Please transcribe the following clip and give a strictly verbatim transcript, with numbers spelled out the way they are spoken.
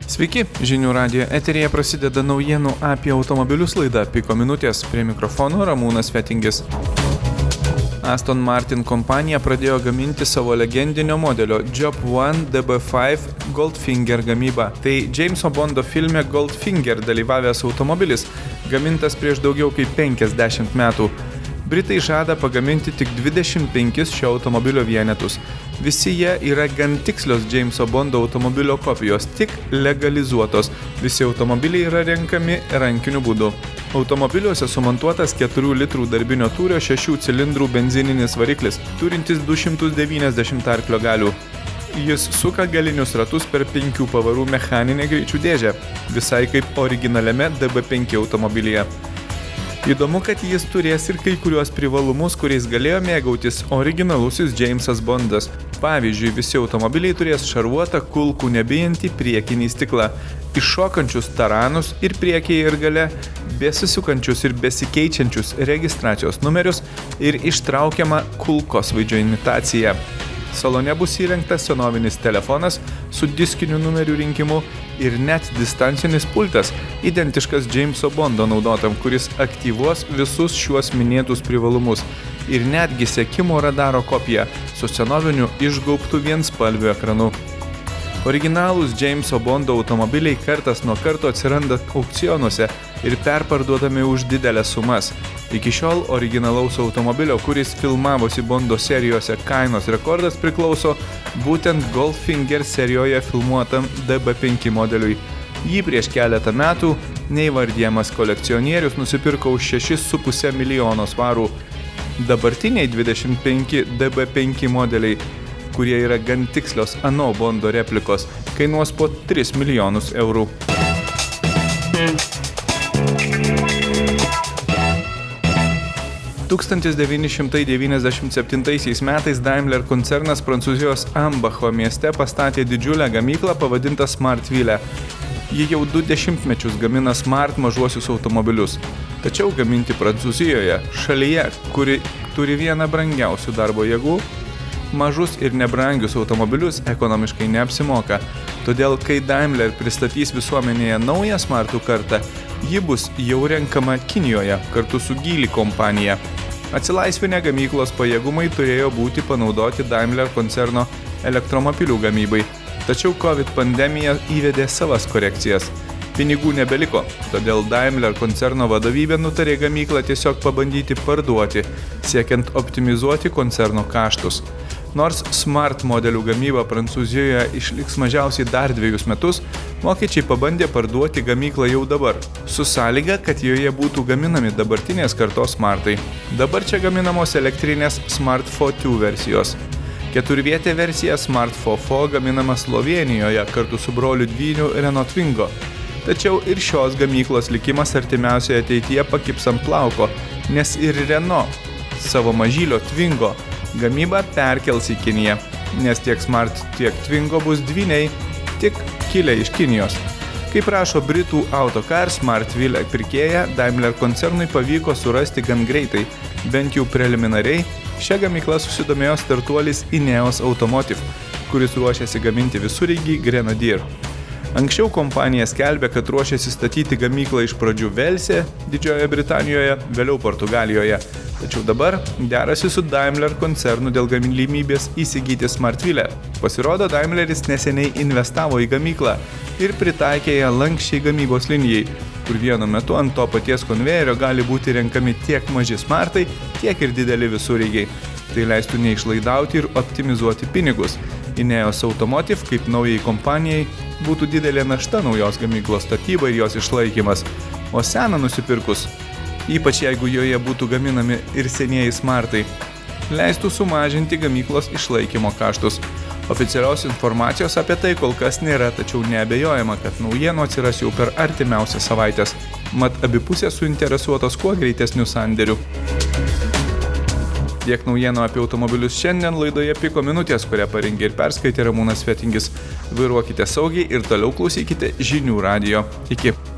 Sveiki, žinių radijo eteryje prasideda naujienų apie automobilius laida Piko minutės. Prie mikrofono Ramūnas Fetingis. Aston Martin kompanija pradėjo gaminti savo legendinio modelio Job One D B penki Goldfinger gamybą. Tai Jameso Bondo filme Goldfinger dalyvavęs automobilis, gamintas prieš daugiau kaip penkiasdešimt metų. Britai žada pagaminti tik dvidešimt penkis šio automobilio vienetus. Visi jie yra gan tikslios Jameso Bondo automobilio kopijos, tik legalizuotos. Visi automobiliai yra renkami rankiniu būdu. Automobiliuose sumontuotas keturių litrų darbinio tūrio šešių cilindrų benzininis variklis, turintis du šimtus devyniasdešimt arklio galių. Jis suka galinius ratus per penkių pavarų mechaninę greičių dėžę, visai kaip originaliame D B penki automobilyje. Įdomu, kad jis turės ir kai kuriuos privalumus, kuriais galėjo mėgautis originalusis Jamesas Bondas. Pavyzdžiui, visi automobiliai turės šarvuotą kulkų nebijantį priekinį stiklą, iššokančius taranus ir priekyje ir gale, besisukančius ir besikeičiančius registracijos numerius ir ištraukiamą kulkosvaidžio imitaciją. Salone bus įrengtas senovinis telefonas su diskiniu numerių rinkimu ir net distancinis pultas, identiškas Jameso Bondo naudotam, kuris aktyvuos visus šiuos minėtus privalumus ir netgi sekimo radaro kopija su senoviniu išgaubtu vienspalviu ekranu. Originalūs Jameso Bondo automobiliai kartas nuo karto atsiranda aukcionuose ir perparduodami už didelės sumas. Iki šiol originalaus automobilio, kuris filmavosi Bondo serijose, kainos rekordas priklauso būtent Goldfinger serijoje filmuotam D B penki modeliui. Jį prieš keletą metų neįvardijamas kolekcionierius nusipirko už šešis su puse milijono svarų. Dabartiniai dvidešimt penki D B penki modeliai, kurie yra gan tikslios ano Bondo replikos, kainuos po tris milijonus eurų. tūkstantis devyni šimtai devyniasdešimt septintaisiais metais Daimler koncernas Prancūzijos Ambacho mieste pastatė didžiulę gamyklą pavadintą Smartville. Ji jau du dešimtmečius gamina Smart mažuosius automobilius. Tačiau gaminti Prancūzijoje, šalyje, kuri turi vieną brangiausių darbo jėgų, mažus ir nebrangius automobilius ekonomiškai neapsimoka. Todėl, kai Daimler pristatys visuomenėje naują Smartų kartą, ji bus jau renkama Kinijoje kartu su Geely kompanija. Atsilaisvinę gamyklos pajėgumai turėjo būti panaudoti Daimler koncerno elektromobilių gamybai, tačiau COVID pandemija įvedė savas korekcijas. Pinigų nebeliko, todėl Daimler koncerno vadovybė nutarė gamyklą tiesiog pabandyti parduoti, siekiant optimizuoti koncerno kaštus. Nors Smart modelių gamyba Prancūzijoje išliks mažiausiai dar dviejus metus, vokiečiai pabandė parduoti gamyklą jau dabar, su sąlyga, kad joje būtų gaminami dabartinės kartos Smartai. Dabar čia gaminamos elektrinės Smart Fo du versijos. Keturvietė versija Smart Fo Fo gaminama Slovėnijoje kartu su broliu dvyniu Renault Twingo. Tačiau ir šios gamyklos likimas artimiausioje ateityje pakips ant plauko, nes ir Renault savo mažylio Twingo gamybą perkels į Kiniją, nes tiek Smart, tiek Twingo bus dvyniai, tik kilę iš Kinijos. Kaip rašo Britų Autocar Smartville pirkėja, Daimler koncernui pavyko surasti gan greitai, bent jau preliminariai, šią gamyklą susidomėjo startuolis Ineos Automotive, kuris ruošiasi gaminti visureigį Grenadier. Anksčiau kompanija skelbė, kad ruošiasi statyti gamyklą iš pradžių Velse, Didžiojoje Britanijoje, vėliau Portugalijoje. Tačiau dabar derasi su Daimler koncernu dėl galimybės įsigyti Smartville. Pasirodo, Daimleris neseniai investavo į gamyklą ir pritaikė ją lanksčiai gamybos linijai, kur vienu metu ant to paties konvejerio gali būti renkami tiek maži Smartai, tiek ir dideli visureigiai. Tai leistų neišlaidauti ir optimizuoti pinigus. Ineos Automotive, kaip naujai kompanijai, būtų didelė našta naujos gamyklos statyba ir jos išlaikymas, o seną nusipirkus, ypač jeigu joje būtų gaminami ir senieji Smartai, leistų sumažinti gamyklos išlaikymo kaštus. Oficialios informacijos apie tai kol kas nėra, tačiau neabejojama, kad naujienų atsiras jau per artimiausias savaitės. Mat abi pusės suinteresuotos kuo greitesnių sandėrių. Tiek naujienų apie automobilius šiandien laidoje Piko minutės, kurią parengė ir perskaitė Ramūnas Fetingis. Vairuokite saugiai ir toliau klausykite žinių radijo. Iki.